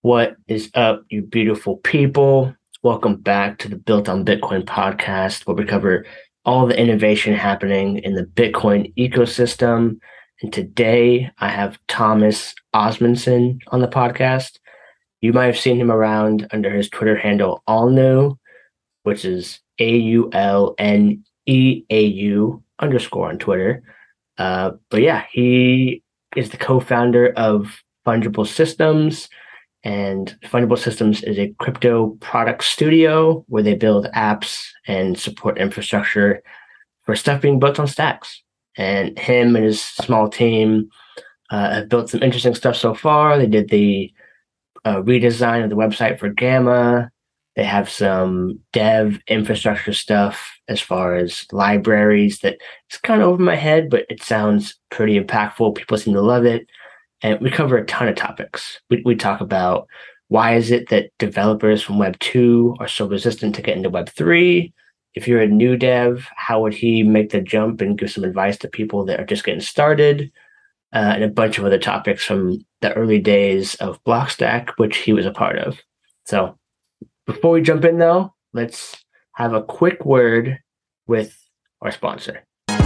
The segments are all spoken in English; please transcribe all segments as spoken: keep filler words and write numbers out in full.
What is up, you beautiful people? Welcome back to the Built on Bitcoin podcast, where we cover all the innovation happening in the Bitcoin ecosystem. And today I have Thomas Osmundson on the podcast. You might have seen him around under his Twitter handle Aulneau, which is A U L N E A U underscore on Twitter. Uh, but yeah, he is the co-founder of Fungible Systems. And Fungible Systems is a crypto product studio where they build apps and support infrastructure for stuff being built on stacks. And him and his small team uh, have built some interesting stuff so far. They did the uh, redesign of the website for Gamma. They have some dev infrastructure stuff as far as libraries that it's kind of over my head, but it sounds pretty impactful. People seem to love it. And we cover a ton of topics. We, we talk about why is it that developers from Web two are so resistant to get into Web three? If you're a new dev, how would he make the jump and give some advice to people that are just getting started? Uh, and a bunch of other topics from the early days of Blockstack, which he was a part of. So before we jump in, though, let's have a quick word with our sponsor.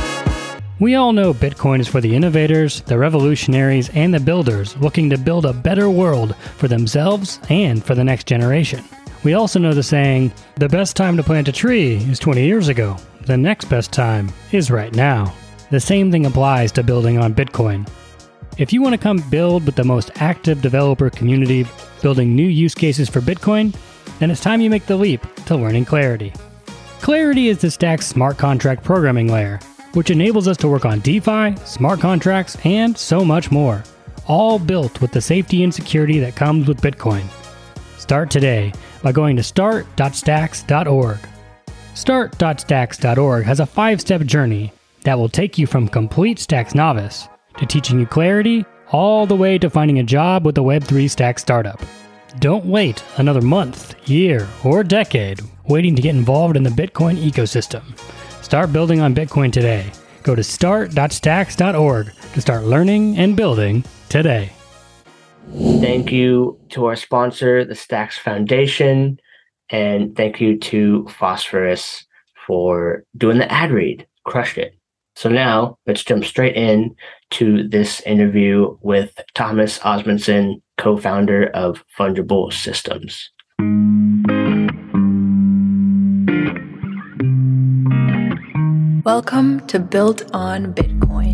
We all know Bitcoin is for the innovators, the revolutionaries, and the builders looking to build a better world for themselves and for the next generation. We also know the saying, the best time to plant a tree is twenty years ago. The next best time is right now. The same thing applies to building on Bitcoin. If you want to come build with the most active developer community, building new use cases for Bitcoin, then it's time you make the leap to learning Clarity. Clarity is the Stack's smart contract programming layer, which enables us to work on DeFi, smart contracts, and so much more, all built with the safety and security that comes with Bitcoin. Start today by going to start dot stacks dot org. start dot stacks dot org has a five-step journey that will take you from complete Stacks novice to teaching you Clarity all the way to finding a job with a Web three Stack startup. Don't wait another month, year, or decade waiting to get involved in the Bitcoin ecosystem. Start building on Bitcoin today. Go to start dot stacks dot org to start learning and building today. Thank you to our sponsor, the Stacks Foundation, and thank you to Phosphorus for doing the ad read. Crushed it. So now let's jump straight in to this interview with Thomas Osmundson, co-founder of Fungible Systems. Welcome to Built on Bitcoin.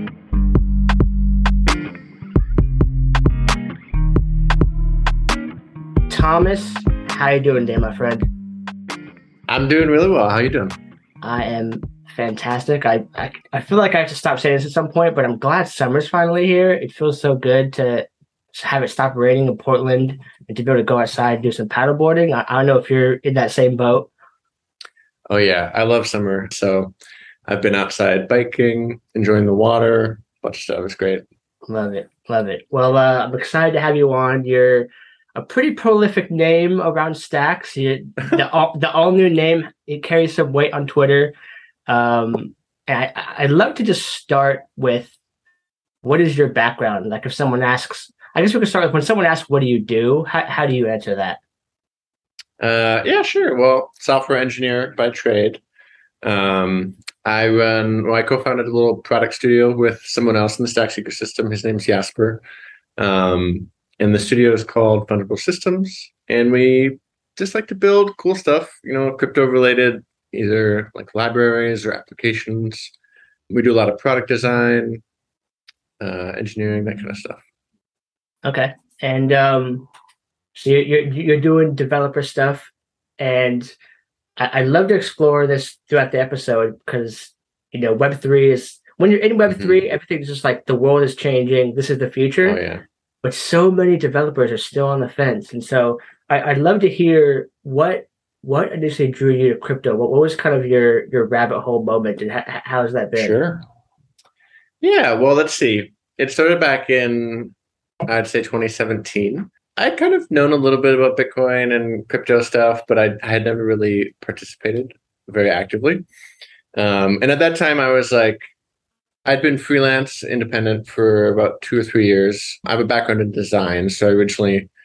Thomas, how you doing today, my friend? I'm doing really well. How you doing? I am fantastic. I, I I feel like I have to stop saying this at some point, but I'm glad summer's finally here. It feels so good to have it stop raining in Portland and to be able to go outside and do some paddleboarding. I, I don't know if you're in that same boat. Oh yeah, I love summer. So I've been outside biking, enjoying the water, a bunch of stuff. It's great. Love it. Love it. Well, uh, I'm excited to have you on. You're a pretty prolific name around Stacks. You, the all, the all new name, it carries some weight on Twitter. Um, and I, I'd love to just start with, what is your background? Like if someone asks, I guess we could start with when someone asks, what do you do? How, how do you answer that? Uh, yeah, sure. Well, software engineer by trade. Um, I run, well, I co-founded a little product studio with someone else in the Stacks ecosystem. His name's Jasper. Um, and the studio is called Fungible Systems. And we just like to build cool stuff, you know, crypto related, either like libraries or applications. We do a lot of product design, uh, engineering, that kind of stuff. Okay. And, um, so you're, you're, you're doing developer stuff, and I, I'd love to explore this throughout the episode because, you know, Web three is, when you're in Web mm-hmm. three, everything's just like the world is changing. This is the future. Oh, yeah. But so many developers are still on the fence. And so I, I'd love to hear what what initially drew you to crypto. What, what was kind of your, your rabbit hole moment, and ha- how has that been? Sure. Yeah, well, let's see. It started back in, I'd say, twenty seventeen. I'd kind of known a little bit about Bitcoin and crypto stuff, but I, I had never really participated very actively. Um, and at that time, I was like, I'd been freelance independent for about two or three years. I have a background in design. So I originally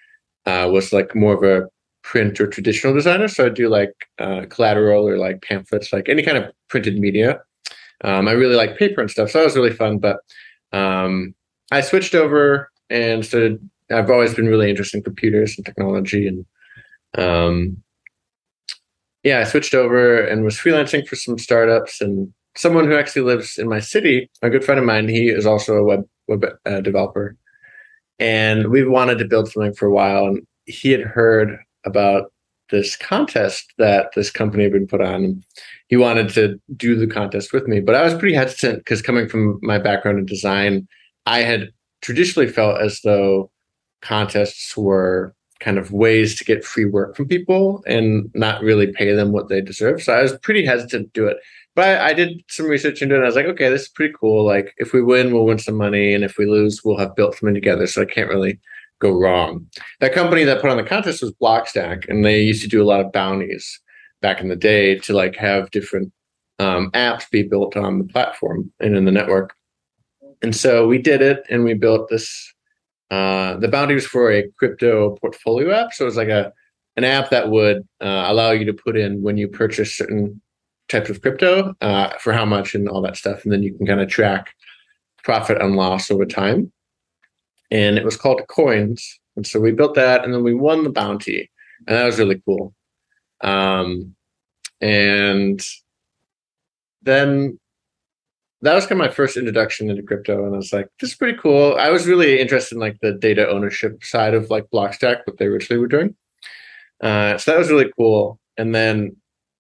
uh, was like more of a print or traditional designer. So I'd do like uh, collateral or like pamphlets, like any kind of printed media. Um, I really like paper and stuff, so that was really fun. But um, I switched over and started. I've always been really interested in computers and technology, and um, yeah, I switched over and was freelancing for some startups. And someone who actually lives in my city, a good friend of mine, he is also a web web uh, developer, and we wanted to build something for a while. And he had heard about this contest that this company had been put on. And he wanted to do the contest with me, but I was pretty hesitant because coming from my background in design, I had traditionally felt as though contests were kind of ways to get free work from people and not really pay them what they deserve. So I was pretty hesitant to do it. But I, I did some research into it, and I was like, okay, this is pretty cool. Like, if we win, we'll win some money, and if we lose, we'll have built something together. So I can't really go wrong. That company that put on the contest was Blockstack, and they used to do a lot of bounties back in the day to like have different um, apps be built on the platform and in the network. And so we did it, and we built this. Uh, the bounty was for a crypto portfolio app, so it was like a an app that would uh, allow you to put in when you purchase certain types of crypto uh, for how much and all that stuff, and then you can kind of track profit and loss over time. And it was called Coins, and so we built that, and then we won the bounty, and that was really cool. Um, and then that was kind of my first introduction into crypto, and I was like, this is pretty cool. I was really interested in like the data ownership side of like Blockstack, what they originally were doing. Uh, so that was really cool. And then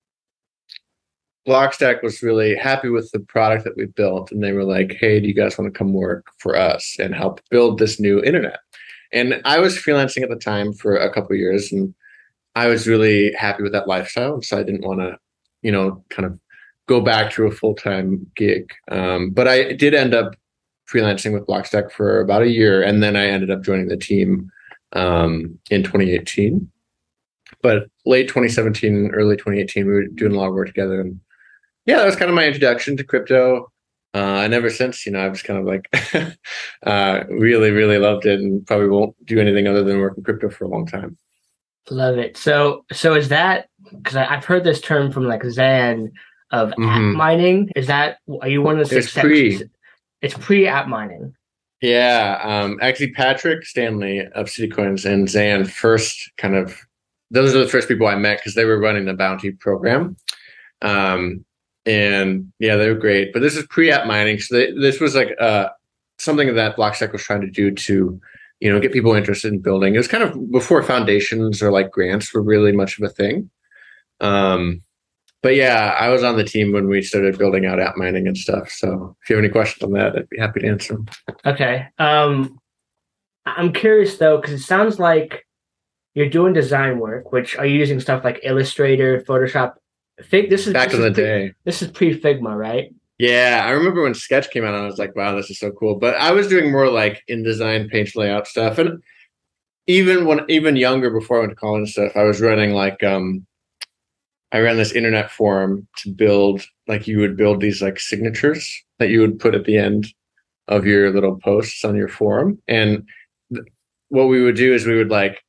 Blockstack was really happy with the product that we built, and they were like, hey, do you guys want to come work for us and help build this new internet? And I was freelancing at the time for a couple of years, and I was really happy with that lifestyle. So I didn't want to, you know, kind of go back to a full-time gig. Um, but I did end up freelancing with Blockstack for about a year, and then I ended up joining the team um, in twenty eighteen. But late twenty seventeen, early twenty eighteen, we were doing a lot of work together. And yeah, that was kind of my introduction to crypto. Uh, and ever since, you know, I've just kind of like uh, really, really loved it, and probably won't do anything other than work in crypto for a long time. Love it. So, so is that, because I've heard this term from like Zan of mm-hmm. app mining. Is that, are you one of the it's pre It's pre app mining. Yeah. Um, actually, Patrick Stanley of CityCoins and Zan first kind of, those are the first people I met because they were running the bounty program. Um, and yeah, they were great. But this is pre-app mining. So they, this was like uh, something that Blockstack was trying to do to, you know, get people interested in building. It was kind of before foundations or like grants were really much of a thing. Um, but yeah, I was on the team when we started building out app mining and stuff. So if you have any questions on that, I'd be happy to answer them. Okay. Um, I'm curious though, because it sounds like you're doing design work, which are you using stuff like Illustrator, Photoshop? Fig. This is back this in is the pre, day. This is pre Figma, right? Yeah, I remember when Sketch came out, and I was like, "Wow, this is so cool." But I was doing more like InDesign, page layout stuff, and even when even younger, before I went to college and stuff, I was running like um, I ran this internet forum to build like you would build these like signatures that you would put at the end of your little posts on your forum, and th- what we would do is we would like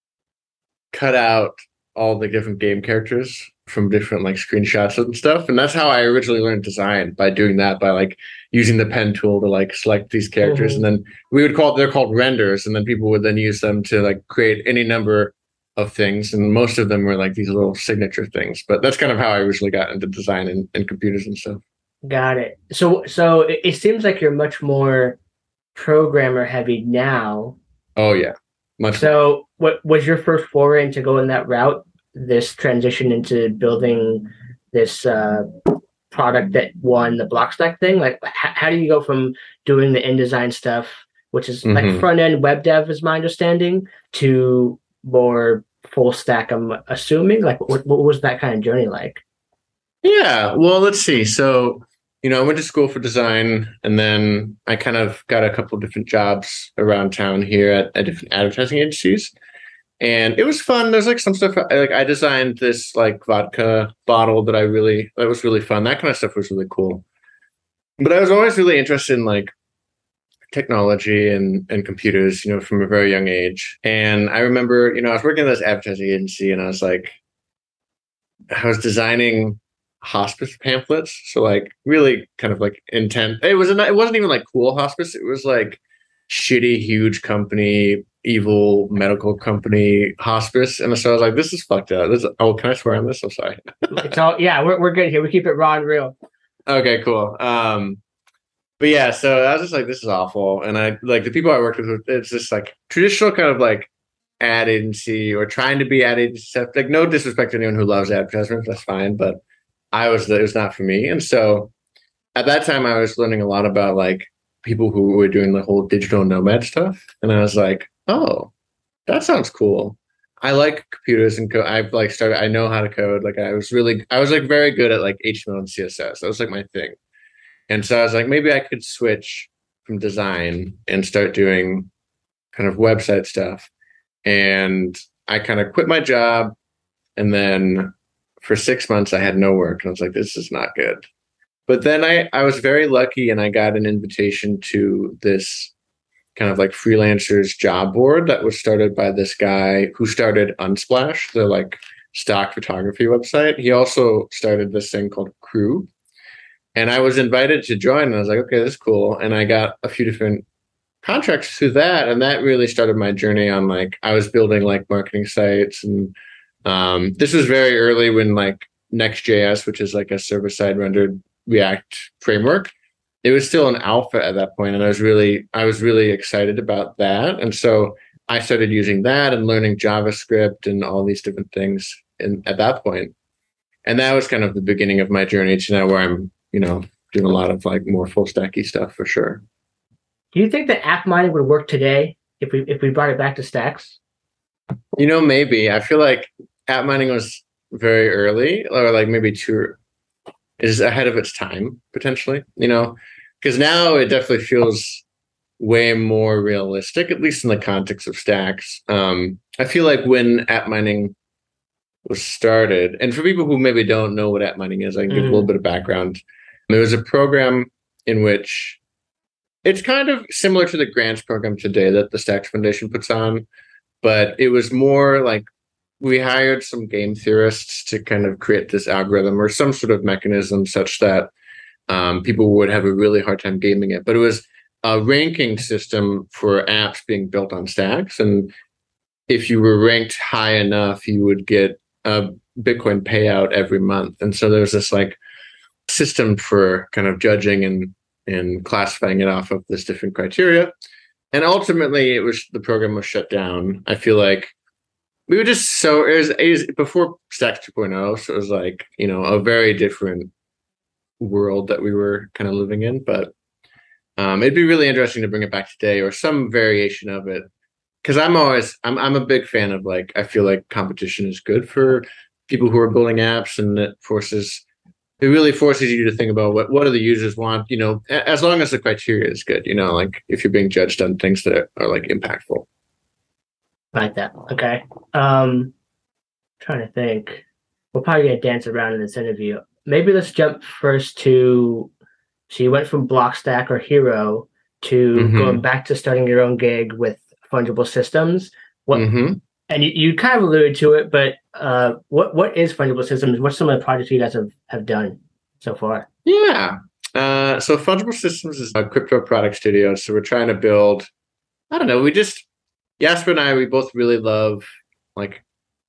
cut out all the different game characters from different like screenshots and stuff. And that's how I originally learned design, by doing that, by like using the pen tool to like select these characters. Mm-hmm. And then we would call it, they're called renders. And then people would then use them to like create any number of things. And most of them were like these little signature things. But that's kind of how I originally got into design and, and computers and stuff. Got it. So, so it, it seems like you're much more programmer heavy now. Oh yeah. Much so more. What was your first foray into going that route? This transition into building this uh, product that won the Blockstack thing? Like, h- how do you go from doing the InDesign stuff, which is mm-hmm. like front end web dev, is my understanding, to more full stack? I'm assuming. Like, what, what was that kind of journey like? Yeah, well, let's see. So, you know, I went to school for design, and then I kind of got a couple of different jobs around town here at, at different advertising agencies. And it was fun. There's like some stuff, like I designed this like vodka bottle that I really, that was really fun. That kind of stuff was really cool. But I was always really interested in like technology and and computers, you know, from a very young age. And I remember, you know, I was working at this advertising agency, and I was like, I was designing hospice pamphlets. So like really kind of like intense. It was a, it wasn't even like cool hospice. It was like shitty, huge company, evil medical company hospice. And so I was like, this is fucked up. This is, oh, can I swear on this? I'm sorry. It's all, yeah, we're, we're good here. We keep it raw and real. Okay, cool. Um, but yeah, so I was just like, this is awful. And I like the people I worked with, it's just like traditional kind of like ad agency or trying to be ad agency stuff. Like no disrespect to anyone who loves advertisements, that's fine. But I was, it was not for me. And so at that time I was learning a lot about like people who were doing the whole digital nomad stuff. And I was like, oh, that sounds cool. I like computers and code. I've like started, I know how to code. Like I was really, I was like very good at like H T M L and C S S. That was like my thing. And so I was like, maybe I could switch from design and start doing kind of website stuff. And I kind of quit my job. And then for six months, I had no work. And I was like, this is not good. But then I, I was very lucky and I got an invitation to this kind of like freelancers job board that was started by this guy who started Unsplash, the like stock photography website. He also started this thing called Crew. And I was invited to join, and I was like, okay, this is cool. And I got a few different contracts through that. And that really started my journey on like, I was building like marketing sites. And um, this was very early when like Next.js, which is like a server-side rendered React framework, it was still an alpha at that point. And I was really, I was really excited about that. And so I started using that and learning JavaScript and all these different things in, at that point. And that was kind of the beginning of my journey to now where I'm, you know, doing a lot of like more full stacky stuff for sure. Do you think that app mining would work today if we if we brought it back to Stacks? You know, maybe. I feel like app mining was very early, or like maybe too is ahead of its time potentially. You know, because now it definitely feels way more realistic, at least in the context of Stacks. Um, I feel like when app mining was started, and for people who maybe don't know what app mining is, I can give mm. a little bit of background. There was a program in which it's kind of similar to the grants program today that the Stacks Foundation puts on, but it was more like we hired some game theorists to kind of create this algorithm or some sort of mechanism such that um, people would have a really hard time gaming it. But it was a ranking system for apps being built on Stacks. And if you were ranked high enough, you would get a Bitcoin payout every month. And so there's this like system for kind of judging and and classifying it off of this different criteria. And ultimately it was, the program was shut down. I feel like we were just so, it was, it was before Stacks two point oh. So it was like, you know, a very different world that we were kind of living in, but um, it'd be really interesting to bring it back today or some variation of it. Cause I'm always, I'm, I'm a big fan of like, I feel like competition is good for people who are building apps, and it forces, it really forces you to think about what, what do the users want, you know, as long as the criteria is good, you know, like if you're being judged on things that are, are like impactful. Like that. Okay. Um, trying to think. We're probably going to dance around in this interview. Maybe let's jump first to, so you went from Blockstack or Hero to mm-hmm. going back to starting your own gig with Fungible Systems. What, mm-hmm. And you, you kind of alluded to it, but uh, what what is Fungible Systems? What's some of the projects you guys have, have done so far? Yeah. Uh, so Fungible Systems is a crypto product studio. So we're trying to build, I don't know, we just, Jasper and I, we both really love like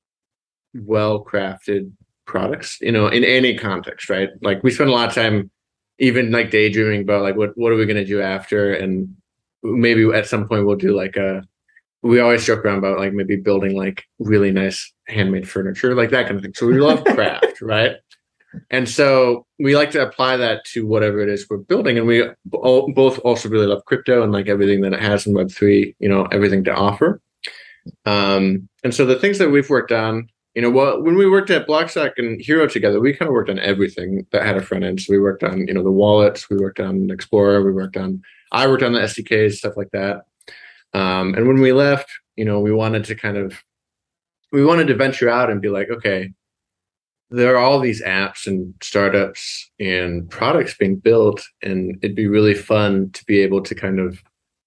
well-crafted products, you know, in any context, right? Like we spend a lot of time even like daydreaming about like, what, what are we going to do after? And maybe at some point we'll do like a, we always joke around about like maybe building like really nice handmade furniture, like that kind of thing. So we love craft, right? And so we like to apply that to whatever it is we're building. And we all, both also really love crypto and like everything that it has in Web three, you know, everything to offer. Um, and so the things that we've worked on, you know, well, when we worked at Blockstack and Hero together, we kind of worked on everything that had a front end. So we worked on, you know, the wallets, we worked on Explorer, we worked on, I worked on the S D Ks, stuff like that. Um, and when we left, you know, we wanted to kind of, we wanted to venture out and be like, okay, there are all these apps and startups and products being built, and it'd be really fun to be able to kind of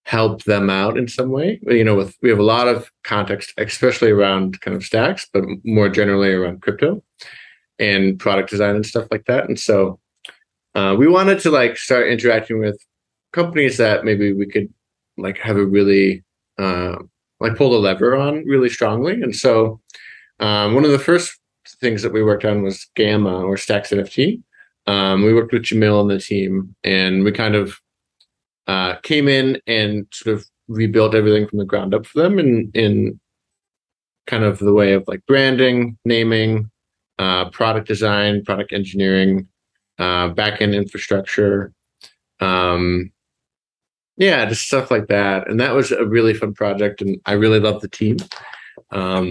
help them out in some way. You know, with we have a lot of context, especially around kind of stacks, but more generally around crypto and product design and stuff like that. And so uh, we wanted to like start interacting with companies that maybe we could like have a really uh, like pull the lever on really strongly. And so um, one of the first things that we worked on was Gamma or Stacks N F T. Um, we worked with Jamil and the team, and we kind of uh, came in and sort of rebuilt everything from the ground up for them in in kind of the way of like branding, naming, uh, product design, product engineering, uh, backend infrastructure, um, yeah, just stuff like that. And that was a really fun project, and I really love the team. Um,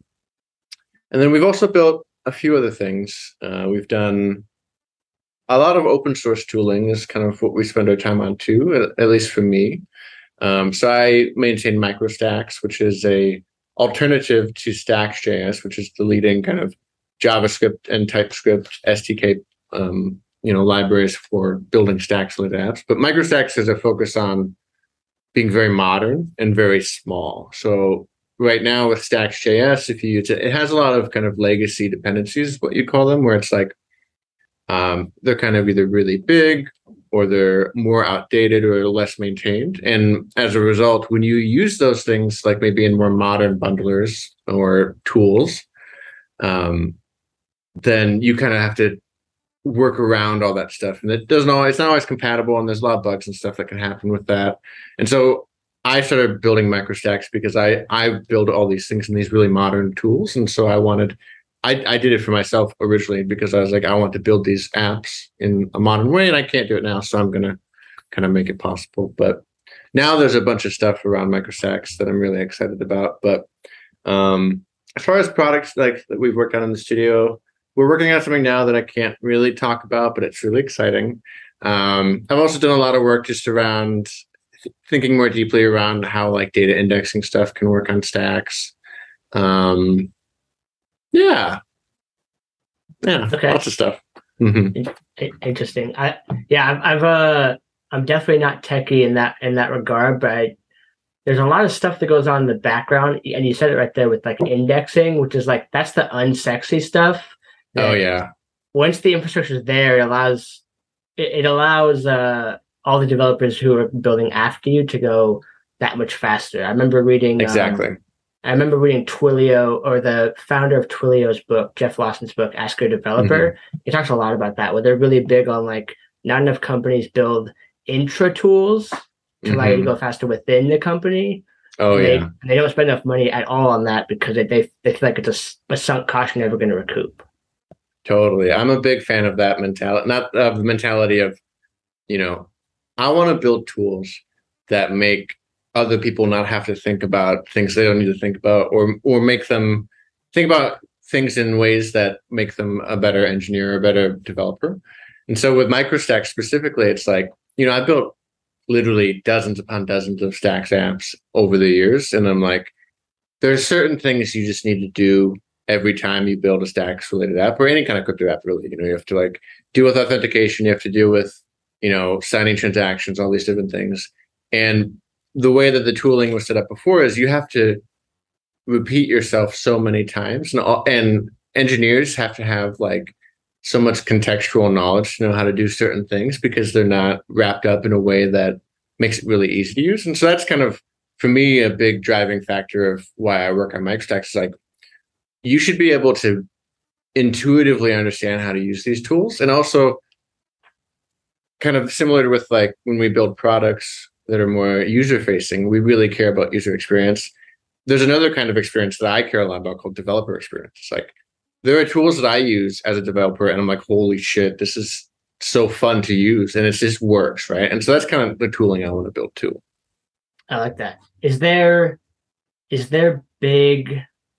and then we've also built a few other things. Uh, we've done a lot of open source tooling is kind of what we spend our time on too, at, at least for me. Um, so I maintain MicroStacks, which is a alternative to Stacks.js, which is the leading kind of JavaScript and TypeScript S D K, um, you know, libraries for building Stacks-related apps. But MicroStacks has a focus on being very modern and very small. So right now with Stacks.js, if you use it, it has a lot of kind of legacy dependencies, what you call them, where it's like um, they're kind of either really big or they're more outdated or less maintained. And as a result, when you use those things, like maybe in more modern bundlers or tools, um, then you kind of have to work around all that stuff. And it doesn't always, it's not always compatible, and there's a lot of bugs and stuff that can happen with that. And so I started building MicroStacks because I, I build all these things in these really modern tools. And so I wanted, I, I did it for myself originally because I was like, I want to build these apps in a modern way, and I can't do it now. So I'm going to kind of make it possible. But now there's a bunch of stuff around MicroStacks that I'm really excited about. But um, as far as products like that we've worked on in the studio, we're working on something now that I can't really talk about, but it's really exciting. Um, I've also done a lot of work just around th- thinking more deeply around how like data indexing stuff can work on stacks. Um, yeah. Yeah. Okay. Lots of stuff. Mm-hmm. Interesting. I, yeah, I've, I've, uh, I'm definitely not techie in that, in that regard, but I, there's a lot of stuff that goes on in the background. And you said it right there with like indexing, which is like, that's the unsexy stuff. Oh yeah. Once the infrastructure is there, it allows it, it allows uh, all the developers who are building after you to go that much faster. I remember reading exactly. Um, I remember reading Twilio, or the founder of Twilio's book, Jeff Lawson's book, Ask Your Developer. Mm-hmm. He talks a lot about that, where they're really big on like not enough companies build intra tools to mm-hmm. allow you to go faster within the company. Oh and yeah. They, and they don't spend enough money at all on that because they they, they feel like it's a, a sunk cost you're never going to recoup. Totally. I'm a big fan of that mentality, not of the mentality of, you know, I want to build tools that make other people not have to think about things they don't need to think about, or or make them think about things in ways that make them a better engineer, a better developer. And so with MicroStacks specifically, it's like, you know, I built literally dozens upon dozens of Stacks apps over the years. And I'm like, there's certain things you just need to do every time you build a Stacks related app, or any kind of crypto app, really. You know, you have to like deal with authentication, you have to deal with, you know, signing transactions, all these different things. And the way that the tooling was set up before is you have to repeat yourself so many times, and all, and engineers have to have like so much contextual knowledge to know how to do certain things because they're not wrapped up in a way that makes it really easy to use. And so that's kind of, for me, a big driving factor of why I work on MicroStacks. Is like, you should be able to intuitively understand how to use these tools. And also kind of similar to with like when we build products that are more user facing, we really care about user experience. There's another kind of experience that I care a lot about called developer experience. It's like, there are tools that I use as a developer and I'm like, holy shit, this is so fun to use. And it just works, right? And so that's kind of the tooling I want to build too. I like that. Is there, is there big,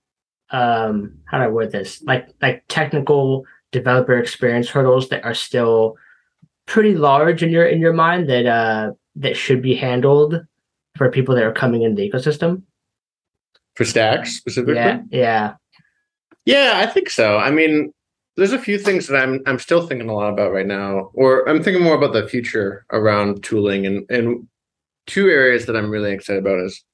um, how do I word this? Like, like technical developer experience hurdles that are still pretty large in your, in your mind that, uh, that should be handled for people that are coming in the ecosystem? For Stacks specifically? Yeah. Yeah. Yeah, I think so. I mean, there's a few things that I'm I'm still thinking a lot about right now, or I'm thinking more about the future around tooling. And, and two areas that I'm really excited about is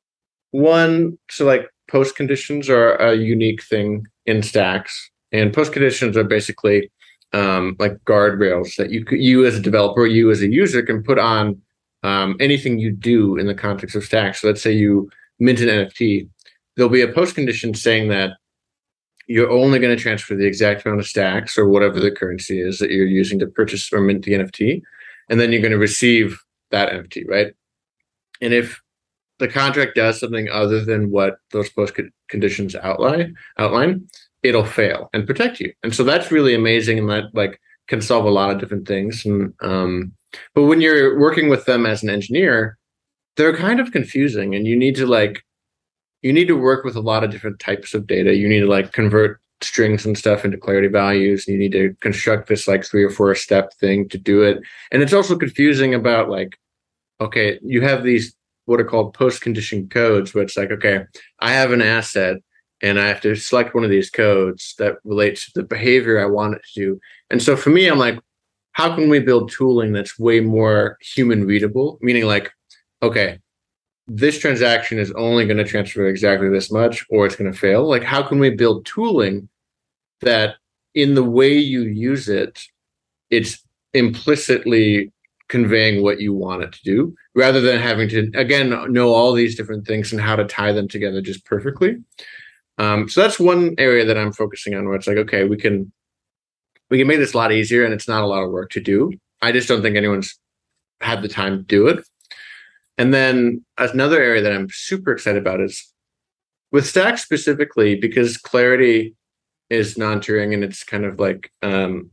one, so like post conditions are a unique thing in Stacks, and post conditions are basically um, like guardrails that you you as a developer, you as a user can put on um, anything you do in the context of Stacks. So let's say you mint an N F T, there'll be a post condition saying that you're only going to transfer the exact amount of Stacks or whatever the currency is that you're using to purchase or mint the N F T, and then you're going to receive that N F T, right? And if the contract does something other than what those post conditions outline, outline, it'll fail and protect you. And so that's really amazing, and that like can solve a lot of different things. And um, but when you're working with them as an engineer, they're kind of confusing, and you need to like you need to work with a lot of different types of data. You need to like convert strings and stuff into clarity values. You need to construct this like three or four step thing to do it. And it's also confusing about like, okay, you have these what are called post condition codes, where it's like, okay, I have an asset and I have to select one of these codes that relates to the behavior I want it to do. And so for me, I'm like, how can we build tooling that's way more human readable? Meaning like, okay, this transaction is only going to transfer exactly this much, or it's going to fail. Like, how can we build tooling that in the way you use it, it's implicitly conveying what you want it to do, rather than having to, again, know all these different things and how to tie them together just perfectly. Um, so that's one area that I'm focusing on, where it's like, okay, we can we can make this a lot easier, and it's not a lot of work to do. I just don't think anyone's had the time to do it. And then another area that I'm super excited about is with Stacks specifically, because Clarity is non-Turing, and it's kind of like, um,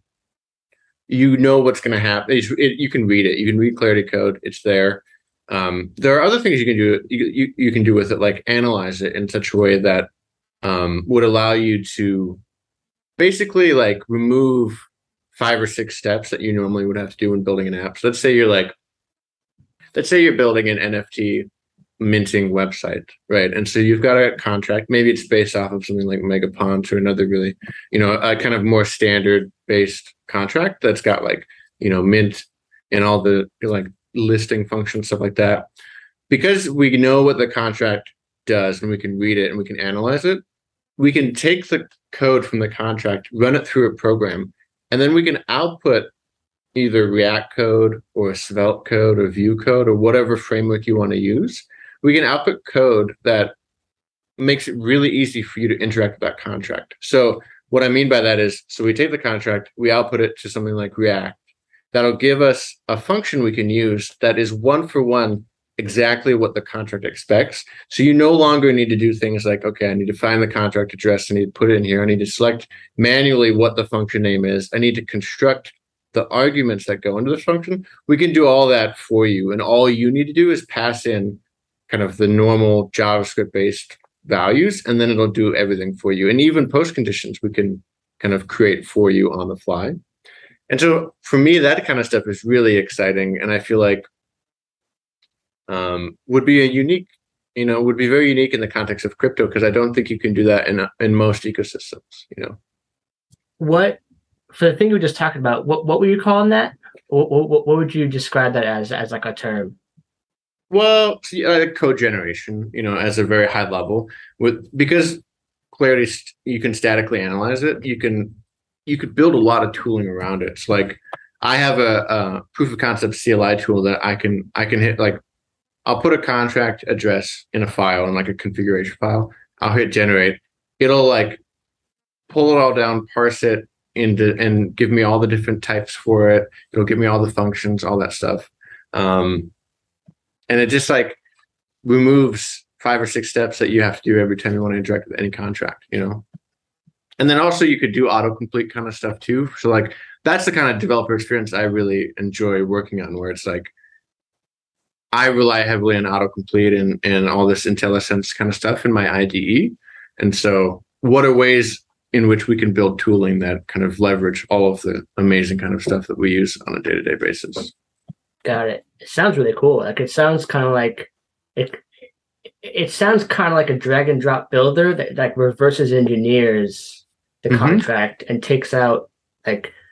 you know what's going to happen. It, you can read it. You can read Clarity code. It's there. Um, there are other things you can do. You, you, you can do with it, like analyze it in such a way that um, would allow you to basically like remove five or six steps that you normally would have to do when building an app. So let's say you're like, let's say you're building an N F T minting website, right? And so you've got a contract. Maybe it's based off of something like Megapont or another really, you know, a kind of more standard based contract that's got like, you know, mint and all the like listing functions, stuff like that. Because we know what the contract does and we can read it and we can analyze it, we can take the code from the contract, run it through a program, and then we can output either React code or Svelte code or Vue code or whatever framework you want to use. We can output code that makes it really easy for you to interact with that contract. So what I mean by that is, so we take the contract, we output it to something like React. That'll give us a function we can use that is one for one exactly what the contract expects. So you no longer need to do things like, okay, I need to find the contract address, I need to put it in here, I need to select manually what the function name is, I need to construct the arguments that go into the function. We can do all that for you. And all you need to do is pass in kind of the normal JavaScript-based values, and then it'll do everything for you. And even post conditions, we can kind of create for you on the fly. And so for me, that kind of stuff is really exciting. And I feel like um, would be a unique, you know, would be very unique in the context of crypto, because I don't think you can do that in, in most ecosystems, you know. What, for the thing you were just talking about, what, what were you calling that? What, what, what would you describe that as, as like a term? Well, uh, code generation, you know, as a very high level, with because Clarity, you can statically analyze it. You can you could build a lot of tooling around it. It's like I have a, a proof of concept C L I tool that I can I can hit like I'll put a contract address in a file, in like a configuration file. I'll hit generate. It'll like pull it all down, parse it into, and give me all the different types for it. It'll give me all the functions, all that stuff. Um, And it just like removes five or six steps that you have to do every time you want to interact with any contract, you know? And then also you could do autocomplete kind of stuff too. So like, that's the kind of developer experience I really enjoy working on, where it's like, I rely heavily on autocomplete and, and all this IntelliSense kind of stuff in my I D E. And so what are ways in which we can build tooling that kind of leverage all of the amazing kind of stuff that we use on a day-to-day basis? Got it. It sounds really cool. Like it sounds kind of like it. It sounds kind of like a drag and drop builder that like reverses engineers the Mm-hmm. contract and takes out like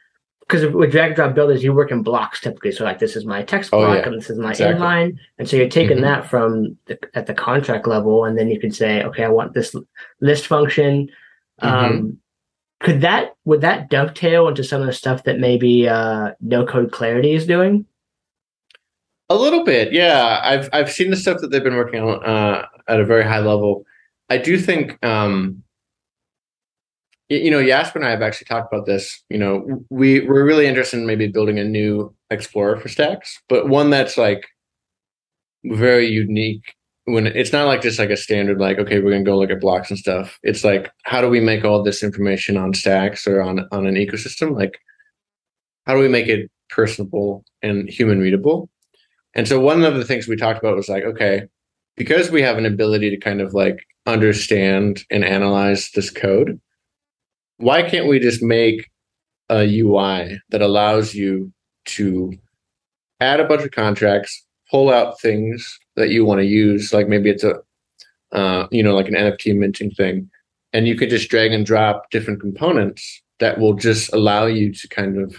because with drag and drop builders, you work in blocks typically. So like this is my text Oh, block yeah. and this is my Exactly. inline. And so you're taking Mhm. that from the, at the contract level, and then you could say, okay, I want this list function. Mhm. Um, could that would that dovetail into some of the stuff that maybe uh, no code clarity is doing? A little bit, yeah. I've I've seen the stuff that they've been working on uh, at a very high level. I do think, um, y- you know, Jasper and I have actually talked about this. You know, we we're really interested in maybe building a new Explorer for Stacks, but one that's like very unique. When it's not like just like a standard, like okay, we're gonna go look at blocks and stuff. It's like, how do we make all this information on Stacks or on on an ecosystem? Like, how do we make it personable and human readable? And so one of the things we talked about was like, okay, because we have an ability to kind of like understand and analyze this code, why can't we just make a U I that allows you to add a bunch of contracts, pull out things that you want to use, like maybe it's a, uh, you know, like an N F T minting thing, and you could just drag and drop different components that will just allow you to kind of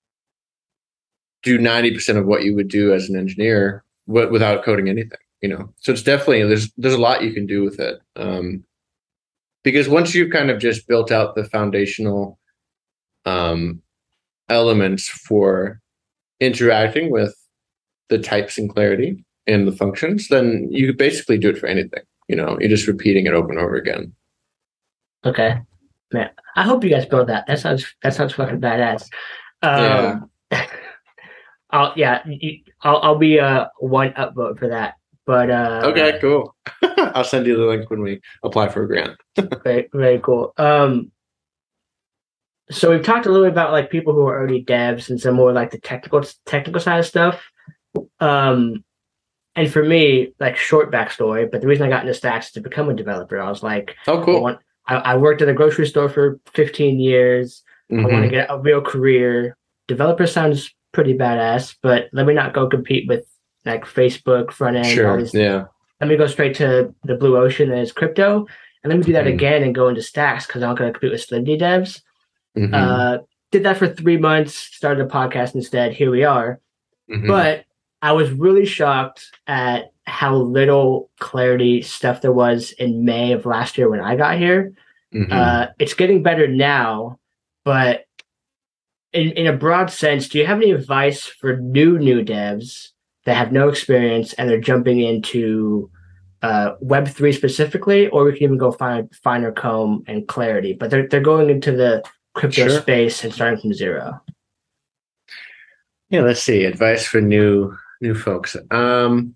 do ninety percent of what you would do as an engineer w- without coding anything, you know? So it's definitely, there's, there's a lot you can do with it. Um, because once you've kind of just built out the foundational um, elements for interacting with the types and clarity and the functions, then you could basically do it for anything, you know? You're just repeating it over and over again. Okay, man. I hope you guys build that. That sounds that sounds fucking badass. Um, yeah. I'll yeah, you, I'll I'll be a one upvote for that. But uh, okay, cool. I'll send you the link when we apply for a grant. very very cool. Um, so we've talked a little bit about like people who are already devs and some more like the technical technical side of stuff. Um, and for me, like short backstory, but the reason I got into Stacks is to become a developer. I was like, oh, cool. I, want, I, I worked at a grocery store for fifteen years. Mm-hmm. I want to get a real career. Developer sounds pretty badass, but let me not go compete with like Facebook front end. Sure. All these, yeah. Let me go straight to the blue ocean that is crypto, and let me do that mm-hmm. again and go into Stacks because I'm going to compete with Solidity devs. Mm-hmm. Uh, did that for three months. Started a podcast instead. Here we are. Mm-hmm. But I was really shocked at how little clarity stuff there was in May of last year when I got here. Mm-hmm. Uh, it's getting better now, but in, in a broad sense, do you have any advice for new, new devs that have no experience and they're jumping into uh, Web three specifically, or we can even go find finer comb and clarity, but they're, they're going into the crypto sure. space and starting from zero? Yeah, let's see. Advice for new new folks. Um,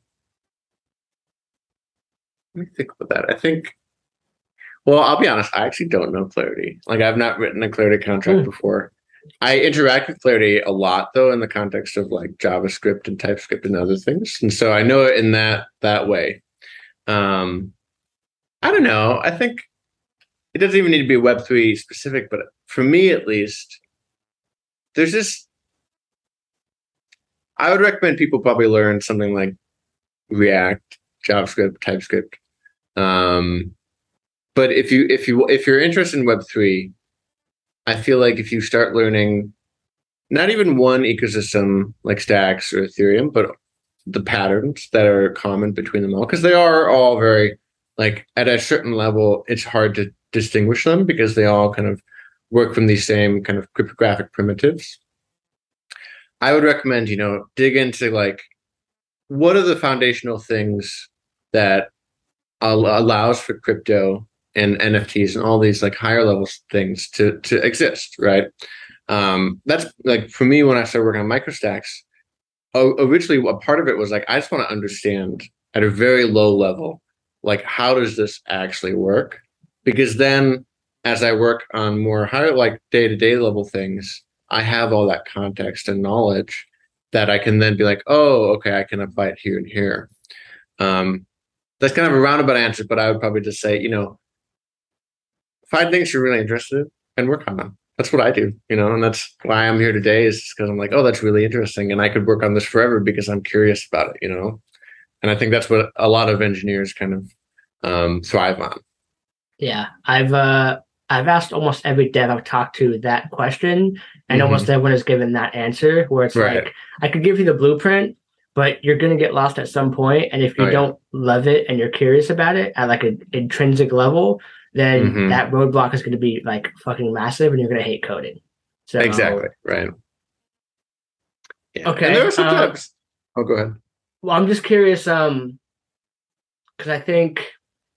let me think about that. I think, well, I'll be honest, I actually don't know Clarity. Like, I've not written a Clarity contract mm. before. I interact with Clarity a lot, though, in the context of like JavaScript and TypeScript and other things. And so I know it in that that way. Um, I don't know. I think it doesn't even need to be Web three specific, but for me at least, there's this, I would recommend people probably learn something like React, JavaScript, TypeScript. Um, but if you if you if you're interested in Web three, I feel like if you start learning not even one ecosystem like Stacks or Ethereum, but the patterns that are common between them all, because they are all very, like, at a certain level, it's hard to distinguish them because they all kind of work from these same kind of cryptographic primitives. I would recommend, you know, dig into like, what are the foundational things that al- allows for crypto and N F Ts and all these like higher level things to to exist, right? Um, that's like, for me, when I started working on MicroStacks, originally a part of it was like, I just want to understand at a very low level, like, how does this actually work? Because then as I work on more higher, like day-to-day level things, I have all that context and knowledge that I can then be like, oh, okay, I can apply it here and here. Um, that's kind of a roundabout answer, but I would probably just say, you know, find things you're really interested in and work on them. That's what I do, you know, and that's why I'm here today, is because I'm like, oh, that's really interesting. And I could work on this forever because I'm curious about it, you know? And I think that's what a lot of engineers kind of um, thrive on. Yeah. I've, uh, I've asked almost every dev I've talked to that question, and Mhm. almost everyone has given that answer where it's Right. like, I could give you the blueprint, but you're going to get lost at some point. And if you Oh, yeah. don't love it and you're curious about it at like an intrinsic level, then Mhm. that roadblock is going to be like fucking massive and you're going to hate coding. So Exactly. Right. Yeah. Okay, And there are uh, sometimes. oh, go ahead. Well, I'm just curious, um, because I think,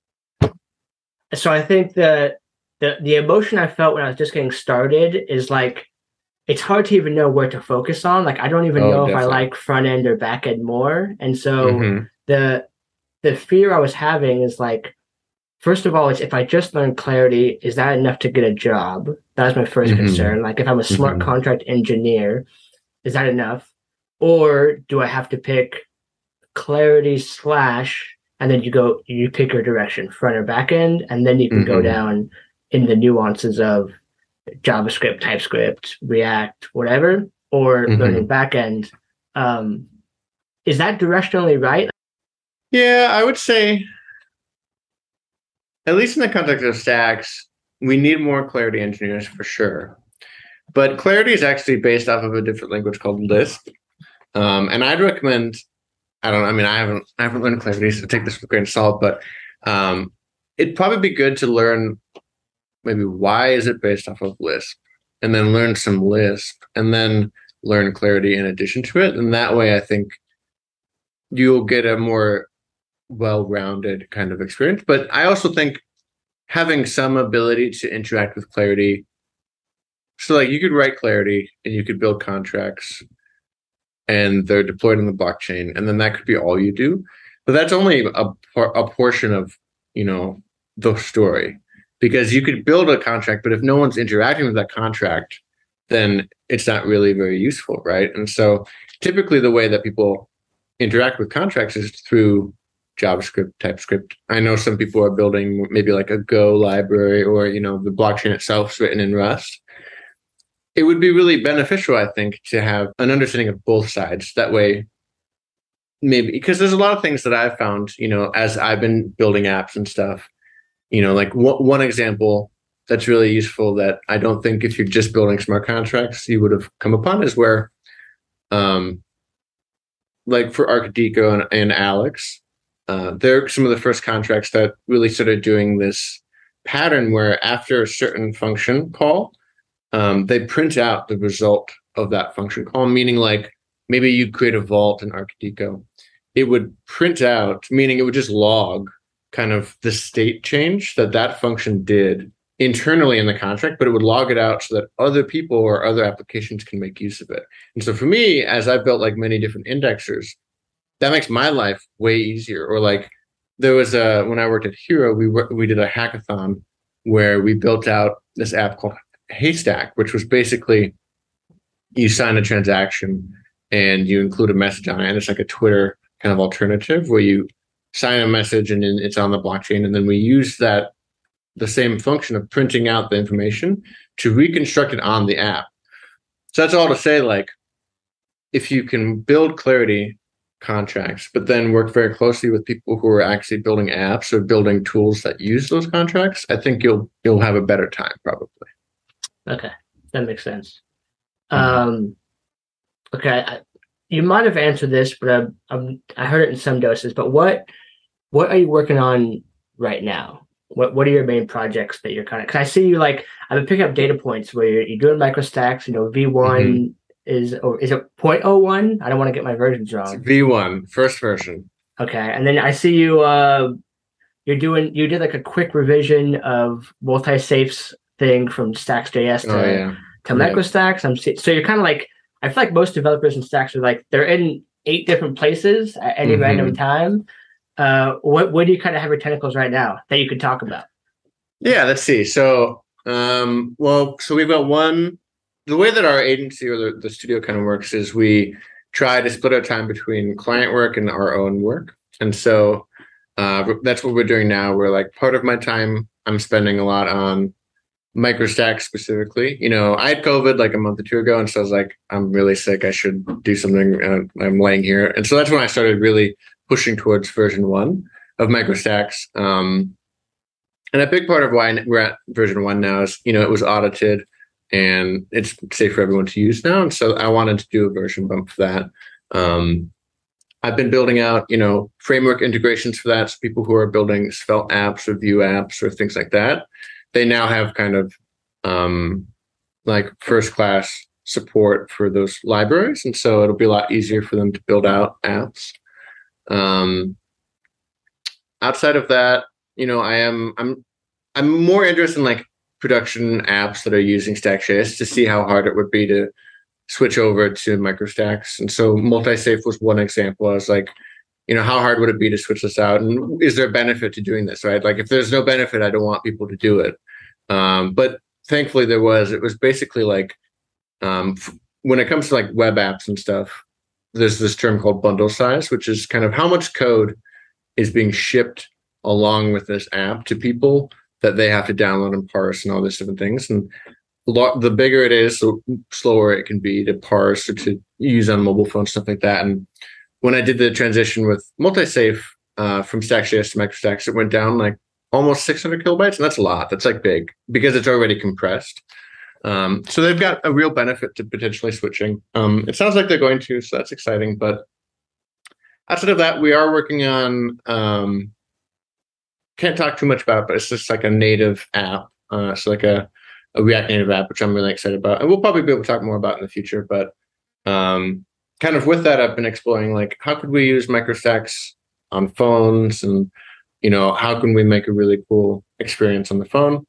so I think the, the the emotion I felt when I was just getting started is like, it's hard to even know where to focus on. Like, I don't even Oh, know if I definitely. like front end or back end more. And so Mhm. the the fear I was having is like, first of all, it's if I just learn Clarity, is that enough to get a job? That was my first Mhm. concern. Like, if I'm a smart Mhm. contract engineer, is that enough? Or do I have to pick Clarity slash, and then you go, you pick your direction, front or back end, and then you can go Mhm. down in the nuances of JavaScript, TypeScript, React, whatever, or Mhm. learning back end. Um, is that directionally right? Yeah, I would say, at least in the context of stacks, we need more Clarity engineers for sure. But Clarity is actually based off of a different language called Lisp. Um, and I'd recommend, I don't know, I mean, I haven't I haven't learned Clarity, so take this with a grain of salt, but um, it'd probably be good to learn maybe why is it based off of Lisp, and then learn some Lisp, and then learn Clarity in addition to it. And that way, I think you'll get a more well-rounded kind of experience. But I also think having some ability to interact with Clarity, so like you could write Clarity and you could build contracts and they're deployed in the blockchain, and then that could be all you do. But that's only a, a portion of, you know, the story, because you could build a contract, but if no one's interacting with that contract, then it's not really very useful, right? And so typically the way that people interact with contracts is through JavaScript, TypeScript. I know some people are building maybe like a Go library, or, you know, the blockchain itself is written in Rust. It would be really beneficial, I think, to have an understanding of both sides. That way, maybe, because there's a lot of things that I've found, you know, as I've been building apps and stuff, you know, like w- one example that's really useful that I don't think if you're just building smart contracts, you would have come upon is where, um, like for Arcadico and, and Alex, uh, they're some of the first contracts that really started doing this pattern where after a certain function call, um, they print out the result of that function call, meaning like maybe you create a vault in Arcadico. It would print out, meaning it would just log kind of the state change that that function did internally in the contract, but it would log it out so that other people or other applications can make use of it. And so for me, as I've built like many different indexers, that makes my life way easier. Or like there was a, when I worked at Hero, we were, we did a hackathon where we built out this app called Haystack, which was basically you sign a transaction and you include a message on it, and it's like a Twitter kind of alternative where you sign a message and then it's on the blockchain, and then we use that the same function of printing out the information to reconstruct it on the app. So that's all to say, like, if you can build Clarity contracts, but then work very closely with people who are actually building apps or building tools that use those contracts, I think you'll you'll have a better time probably. Okay, that makes sense. Mhm. Um, okay, I, you might have answered this, but I, I'm, I heard it in some doses. But what what are you working on right now? What what are your main projects that you're kind of? Because I see you like I've been picking up data points where you're, you're doing microstacks. You know, V one Mhm. is or is it zero point zero one? I don't want to get my versions It's wrong. V one, first version. Okay, and then I see you. Uh, you're doing you did like a quick revision of multi-safes thing from Stacks.js Oh to yeah. to Yeah. MicroStacks. I'm see- so you're kind of like I feel like most developers in Stacks are like they're in eight different places at any Mhm. random time. Uh, what where do you kind of have your tentacles right now that you could talk about? Yeah, let's see. So, um, well, so we've got one. The way that our agency or the, the studio kind of works is we try to split our time between client work and our own work. And so uh, that's what we're doing now. We're like part of my time I'm spending a lot on MicroStack specifically. You know, I had COVID like a month or two ago, and so I was like, I'm really sick. I should do something. Uh, I'm laying here, and so that's when I started really pushing towards version one of MicroStacks. Um, and a big part of why we're at version one now is, you know, it was audited and it's safe for everyone to use now. And so I wanted to do a version bump for that. Um, I've been building out, you know, framework integrations for that. So people who are building Svelte apps or Vue apps or things like that, they now have kind of um, like first class support for those libraries. And so it'll be a lot easier for them to build out apps. Um, outside of that, you know, I am, I'm, I'm more interested in like production apps that are using Stack.js to see how hard it would be to switch over to MicroStacks. And so multi-safe was one example. I was like, you know, how hard would it be to switch this out? And is there a benefit to doing this, right? Like if there's no benefit, I don't want people to do it. Um, but thankfully there was. It was basically like, um, f- when it comes to like web apps and stuff, there's this term called bundle size, which is kind of how much code is being shipped along with this app to people that they have to download and parse and all these different things. And lo- the bigger it is, the slower it can be to parse or to use on mobile phones, stuff like that. And when I did the transition with multi-safe uh, from Stack.js to MicroStacks, it went down like almost six hundred kilobytes. And that's a lot. That's like big because it's already compressed. Um, so they've got a real benefit to potentially switching. Um, it sounds like they're going to, so that's exciting. But outside of that, we are working on, um, can't talk too much about it, but it's just like a native app. Uh, so like a, a React Native app, which I'm really excited about. And we'll probably be able to talk more about in the future. But um, kind of with that, I've been exploring like, how could we use MicroStacks on phones? And, you know, how can we make a really cool experience on the phone?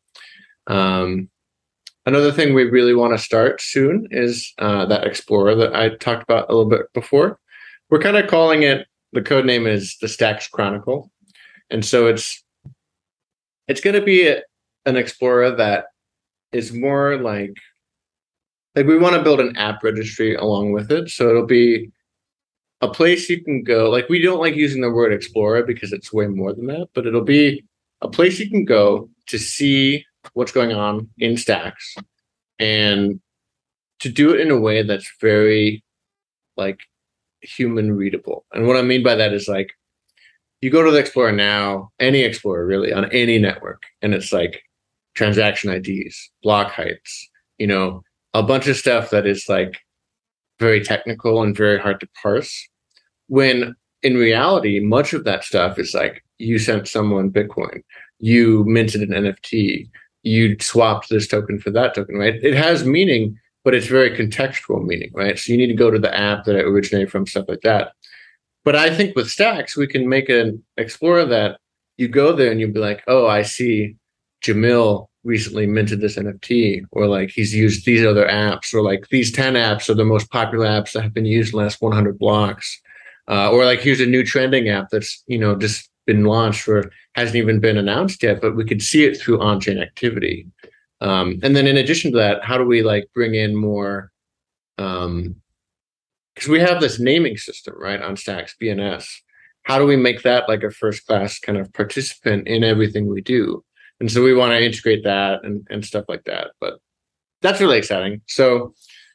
Um, another thing we really want to start soon is uh, that Explorer that I talked about a little bit before. We're kind of calling it, the code name is the Stacks Chronicle. And so it's, it's going to be a, an Explorer that is more like, like we want to build an app registry along with it. So it'll be a place you can go. Like we don't like using the word Explorer because it's way more than that, but it'll be a place you can go to see what's going on in Stacks and to do it in a way that's very like human readable. And what I mean by that is like, you go to the Explorer now, any Explorer really, on any network, and it's like transaction I Ds, block heights, you know, a bunch of stuff that is like very technical and very hard to parse. When in reality, much of that stuff is like you sent someone Bitcoin, you minted an N F T, you swapped this token for that token, right? It has meaning, but it's very contextual meaning, right? So you need to go to the app that it originated from, stuff like that. But I think with Stacks, we can make an Explorer that you go there and you'll be like, oh, I see Jamil recently minted this N F T, or like he's used these other apps, or like these ten apps are the most popular apps that have been used in the last one hundred blocks. Uh, or like here's a new trending app that's, you know, just been launched or hasn't even been announced yet, but we could see it through on-chain activity. Um, and then in addition to that, how do we like bring in more, um, because we have this naming system, right, on Stacks, B N S. How do we make that like a first-class kind of participant in everything we do? And so we want to integrate that and, and stuff like that. But that's really exciting. So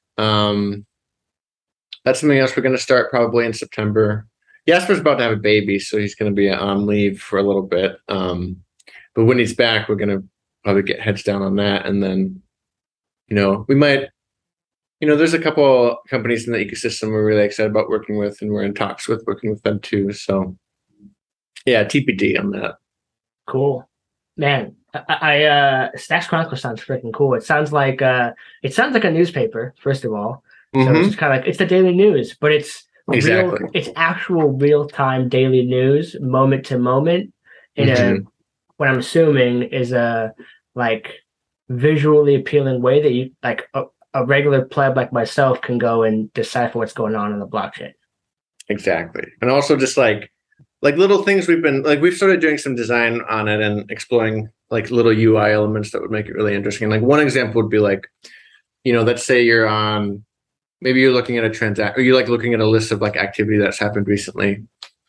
um, that's something else we're going to start probably in September. Jasper's about to have a baby, so he's going to be on leave for a little bit. Um, but when he's back, we're going to probably get heads down on that. And then, you know, we might, you know, there's a couple companies in the ecosystem we're really excited about working with, and we're in talks with working with them too. So yeah, T B D on that. Cool. Man, I, I uh Stacks Chronicle sounds freaking cool. It sounds like uh it sounds like a newspaper, first of all. So Mm-hmm. it's just kind of like it's the daily news, but it's Exactly. real, it's actual real-time daily news, moment to moment, in Mhm. a what I'm assuming is a like visually appealing way that you like a, a regular pleb like myself can go and decipher what's going on in the blockchain. Exactly. And also just like like little things we've been like we've started doing some design on it and exploring like little U I elements that would make it really interesting. Like one example would be like, you know, let's say you're on maybe you're looking at a transaction, or you're like looking at a list of like activity that's happened recently.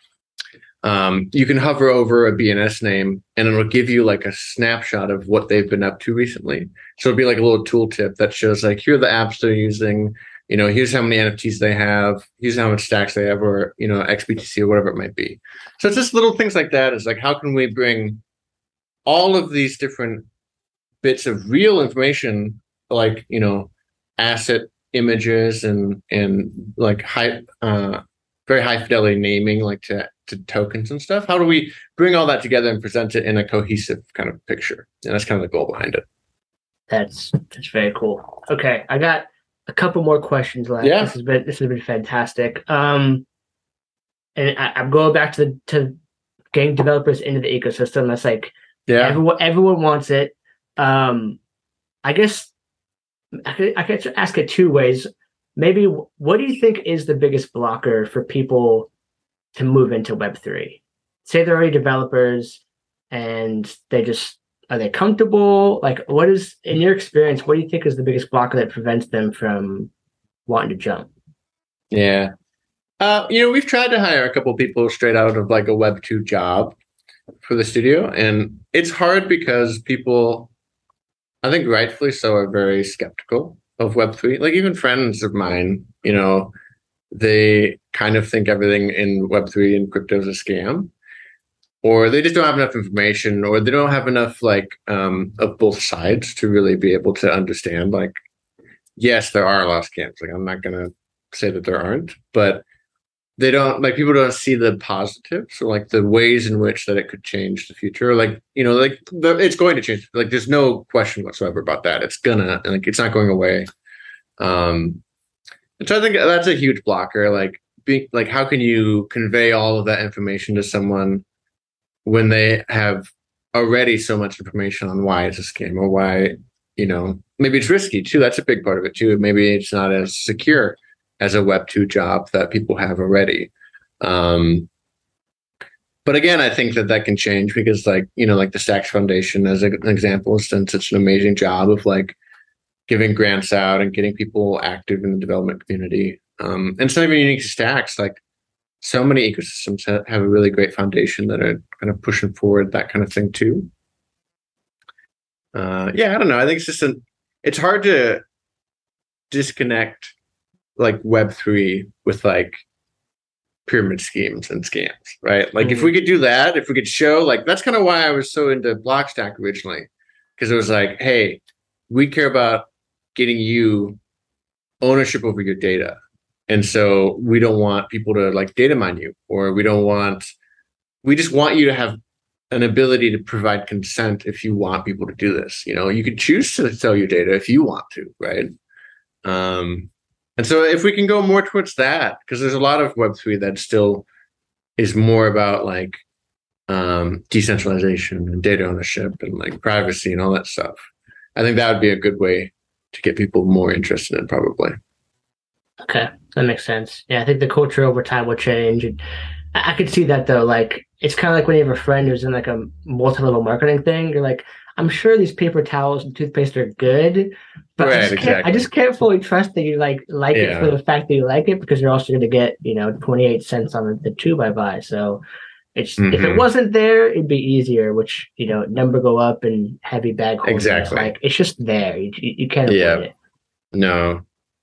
Um, you can hover over a B N S name and it'll give you like a snapshot of what they've been up to recently. So it'll be like a little tooltip that shows like, here are the apps they're using, you know, here's how many N F Ts they have, here's how much stacks they have, or, you know, X B T C or whatever it might be. So it's just little things like that. Is like, how can we bring all of these different bits of real information, like, you know, asset images and and like high uh very high fidelity naming, like to to tokens and stuff. How do we bring all that together and present it in a cohesive kind of picture? And that's kind of the goal behind it. That's that's very cool. Okay, I got a couple more questions left. Yeah. This has been this has been fantastic. Um, and I, I'm going back to the, to getting developers into the ecosystem. That's like Yeah. everyone everyone wants it. Um, I guess I could I could ask it two ways. Maybe what do you think is the biggest blocker for people to move into Web three? Say they're already developers and they just are they comfortable? Like, what is, in your experience, what do you think is the biggest blocker that prevents them from wanting to jump? Yeah. Uh, you know, we've tried to hire a couple people straight out of like a Web two job for the studio. And it's hard because people, I think rightfully so, are very skeptical of Web three. Like even friends of mine, you know, they kind of think everything in Web three and crypto is a scam. Or they just don't have enough information, or they don't have enough like um, of both sides to really be able to understand. Like, yes, there are a lot of scams. Like, I'm not gonna say that there aren't, but they don't like people don't see the positives or like the ways in which that it could change the future. Like, you know, like the, it's going to change. Like, there's no question whatsoever about that. It's gonna like it's not going away. Um, and so I think that's a huge blocker. Like, being like, how can you convey all of that information to someone when they have already so much information on why it's a scam or why, you know, maybe it's risky too. That's a big part of it too. Maybe it's not as secure as a Web two job that people have already. Um, but again, I think that that can change because like, you know, like the Stacks Foundation as an example has done such an amazing job of like giving grants out and getting people active in the development community. Um, and it's not even unique to Stacks. Like, so many ecosystems have, have a really great foundation that are kind of pushing forward that kind of thing too. Uh, yeah, I don't know. I think it's just an, it's hard to disconnect like Web three with like pyramid schemes and scams, right? Like mm-hmm. if we could do that, if we could show like, that's kind of why I was so into Blockstack originally, because it was like, hey, we care about getting you ownership over your data. And so we don't want people to like data mine you, or we don't want, we just want you to have an ability to provide consent if you want people to do this. You know, you could choose to sell your data if you want to, right? Um, and so if we can go more towards that, because there's a lot of Web three that still is more about like um, decentralization and data ownership and like privacy and all that stuff. I think that would be a good way to get people more interested in probably. Okay, that makes sense. Yeah, I think the culture over time will change. And I, I could see that though. Like, it's kind of like when you have a friend who's in like a multi-level marketing thing. You're like, I'm sure these paper towels and toothpaste are good, but right, I, just exactly. can't, I just can't fully trust that you like like yeah. it for the fact that you like it, because you're also going to get, you know, twenty-eight cents on the, the tube I buy. So it's mm-hmm. if it wasn't there, it'd be easier. Which, you know, number go up and heavy bag holding. Exactly. Like, it's just there. You you, you can't avoid yeah. it. No.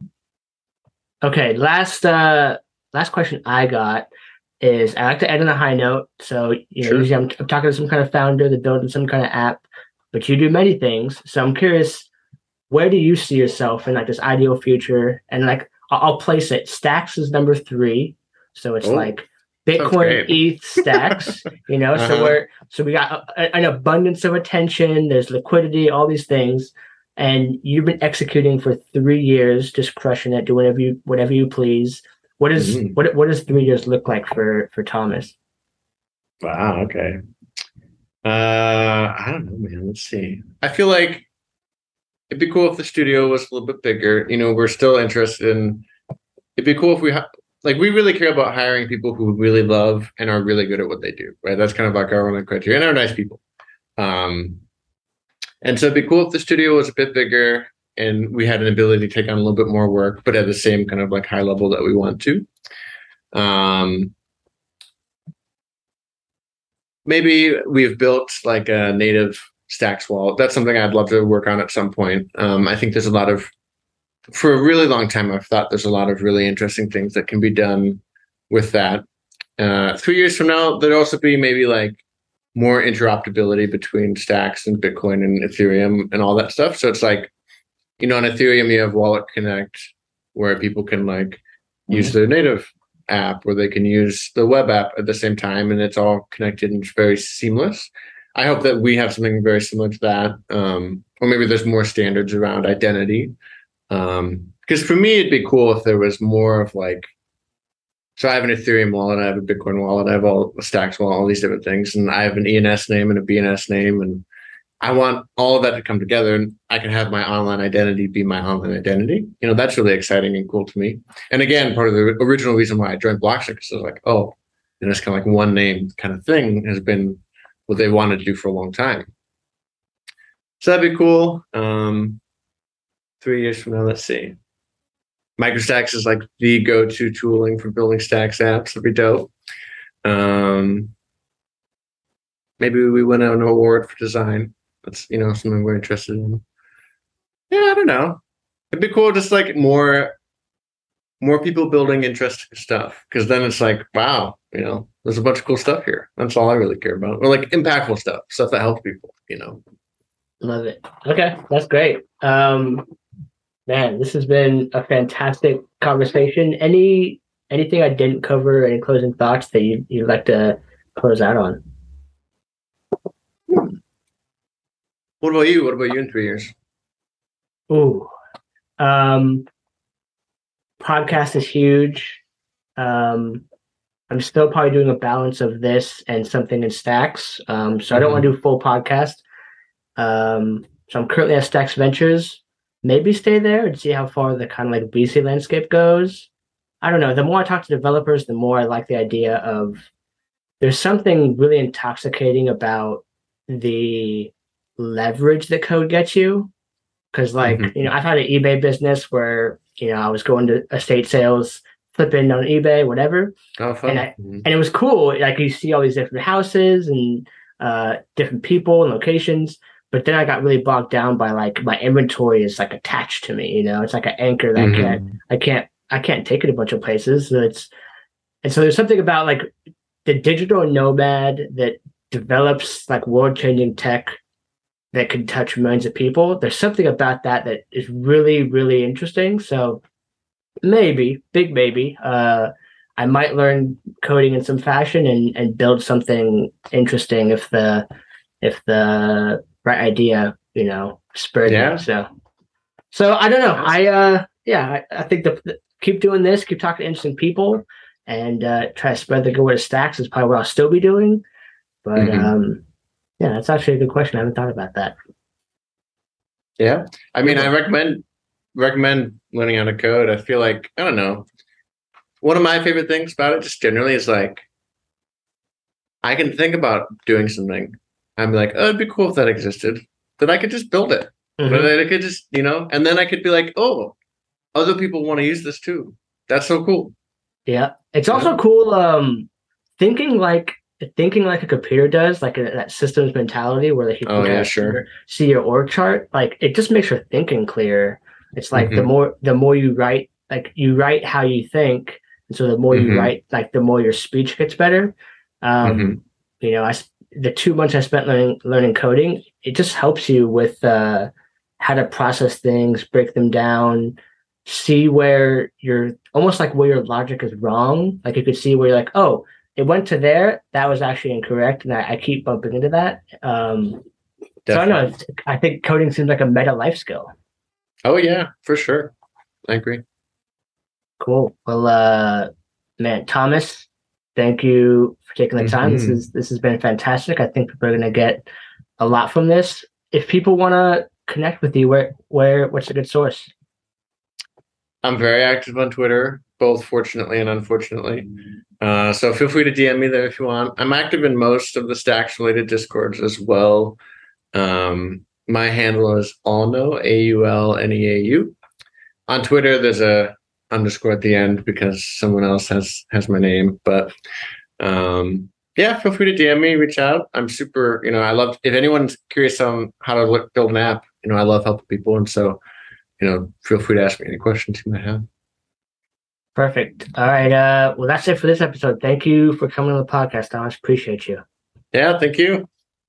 Okay, last uh, last question I got is, I like to end on a high note. So, you know, sure. usually I'm, I'm talking to some kind of founder that building some kind of app, but you do many things. So I'm curious, where do you see yourself in like this ideal future? And like, I'll, I'll place it. Stacks is number three, so it's oh, like Bitcoin, E T H, Stacks. You know, uh-huh. so we're so we got a, an abundance of attention. There's liquidity, all these things. And you've been executing for three years, just crushing it, do whatever you whatever you please. What is mm-hmm. what what does three years look like for for Thomas? Wow. Okay. Uh, I don't know, man. Let's see. I feel like it'd be cool if the studio was a little bit bigger. You know, we're still interested in. It'd be cool if we ha- like we really care about hiring people who really love and are really good at what they do. Right. That's kind of like our only criteria, and are nice people. Um. And so it'd be cool if the studio was a bit bigger and we had an ability to take on a little bit more work, but at the same kind of like high level that we want to. Um, maybe we've built like a native Stacks wallet. That's something I'd love to work on at some point. Um, I think there's a lot of, for a really long time, I've thought there's a lot of really interesting things that can be done with that. Uh, three years from now, there'd also be maybe like more interoperability between Stacks and Bitcoin and Ethereum and all that stuff. So it's like, you know, on Ethereum, you have Wallet Connect where people can like mm-hmm. use their native app, or they can use the web app at the same time, and it's all connected and very seamless. I hope that we have something very similar to that. Um, or maybe there's more standards around identity. Um, because for me, it'd be cool if there was more of like, so I have an Ethereum wallet, I have a Bitcoin wallet, I have all a Stacks wallet, all these different things, and I have an E N S name and a B N S name, and I want all of that to come together, and I can have my online identity be my online identity. You know, that's really exciting and cool to me. And again, part of the original reason why I joined Blockstack is like, oh, you know, it's kind of like one name kind of thing has been what they wanted to do for a long time. So that'd be cool. Um, three years from now, let's see. MicroStacks is like the go-to tooling for building Stacks apps. That'd be dope. Um, maybe we win an award for design. That's, you know, something we're interested in. Yeah, I don't know. It'd be cool, just like more, more people building interesting stuff. Because then it's like, wow, you know, there's a bunch of cool stuff here. That's all I really care about. Or like impactful stuff, stuff that helps people. You know. Love it. Okay, that's great. Um, Man, this has been a fantastic conversation. Any anything I didn't cover, any closing thoughts that you, you'd like to close out on? What about you? What about you in three years? Ooh. Um, podcast is huge. Um, I'm still probably doing a balance of this and something in Stacks. Um, so mm-hmm. I don't want to do full podcast. Um, so I'm currently at Stacks Ventures. Maybe stay there and see how far the kind of like V C landscape goes. I don't know. The more I talk to developers, the more I like the idea of there's something really intoxicating about the leverage that code gets you. Because like, mm-hmm. you know, I've had an eBay business where, you know, I was going to estate sales, flipping on eBay, whatever. Oh, fun. And, I, mm-hmm. and it was cool. Like you see all these different houses and uh, different people and locations. But then I got really bogged down by like my inventory is like attached to me, you know, it's like an anchor that mm-hmm. I can't, I can't, I can't take it a bunch of places. So it's, and so there's something about like the digital nomad that develops like world changing tech that can touch millions of people. There's something about that that is really, really interesting. So maybe, big maybe, uh, I might learn coding in some fashion and, and build something interesting if the, if the, right idea, you know, spurred yeah. me. So, so I don't know. I, uh, yeah, I, I think the, the keep doing this, keep talking to interesting people, and uh, try to spread the good word of Stacks is probably what I'll still be doing. But mm-hmm. um, yeah, that's actually a good question. I haven't thought about that. Yeah, I mean, I recommend recommend learning how to code. I feel like I don't know. One of my favorite things about it, just generally, is like I can think about doing something. I'm like, oh, it'd be cool if that existed. Then I could just build it. Mm-hmm. But I could just, you know, and then I could be like, oh, other people want to use this too. That's so cool. Yeah. It's yeah. also cool um, thinking like thinking like a computer does, like a, that systems mentality where like you can oh, yeah, sure. see your org chart. Like it just makes your thinking clear. It's like mm-hmm. the more the more you write, like you write how you think. And so the more mm-hmm. you write, like the more your speech gets better. Um, mm-hmm. You know, I the two months I spent learning learning coding, it just helps you with uh, how to process things, break them down, see where you're almost like where your logic is wrong. Like you could see where you're like, oh, it went to there. That was actually incorrect. And I, I keep bumping into that. Um, so I don't know. I think coding seems like a meta life skill. Oh, yeah, for sure. I agree. Cool. Well, uh, man, Thomas, thank you for taking the time. Mm-hmm. This is this has been fantastic. I think people are going to get a lot from this. If people want to connect with you, where where what's a good source? I'm very active on Twitter, both fortunately and unfortunately. Uh, so feel free to D M me there if you want. I'm active in most of the Stacks related Discords as well. Um, my handle is Aulneau, A U L N E A U. On Twitter, there's a underscore at the end because someone else has has my name. But um, yeah, feel free to D M me, reach out. I'm super, you know, I love, if anyone's curious on how to look, build an app, you know, I love helping people. And so, you know, feel free to ask me any questions you might have. Perfect. All right. Uh, well, that's it for this episode. Thank you for coming on the podcast, Thomas. Appreciate you. Yeah, thank you.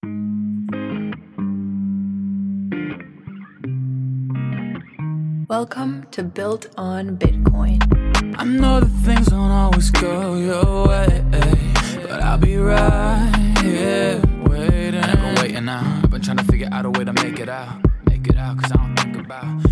Welcome to Built on Bitcoin. I know that things don't always go your way, but I'll be right here waiting. I've been waiting now. I've been trying to figure out a way to make it out. Make it out, cause I don't think about